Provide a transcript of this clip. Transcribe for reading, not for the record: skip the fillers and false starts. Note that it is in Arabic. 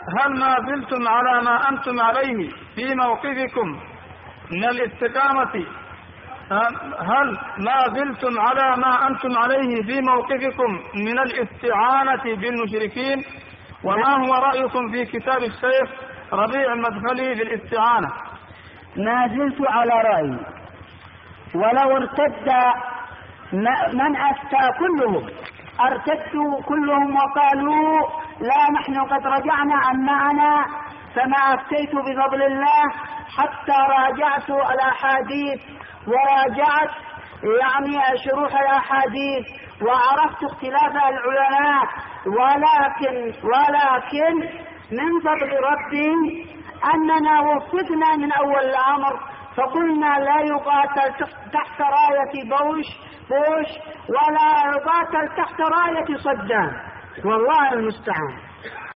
هل ما زلتم على ما أنتم عليه في موقفكم من الاستقامة هل ما زلتم على ما أنتم عليه في موقفكم من الاستعانة بالمشركين؟ وما هو رأيكم في كتاب الشيخ ربيع المدخلي في الاستعانة؟ ما زلت على رأيي، ولو ارتد من أفتى كلهم، ارتدوا كلهم وقالوا لا نحن قد رجعنا عن معنا، فما أفتيت بفضل الله حتى راجعت الأحاديث وراجعت شروح الأحاديث وعرفت اختلاف العلماء، ولكن من فضل ربي أننا وفقنا من أول الأمر، فقلنا لا يقاتل تحت راية بوش ولا يقاتل تحت راية صدام، والله المستعان.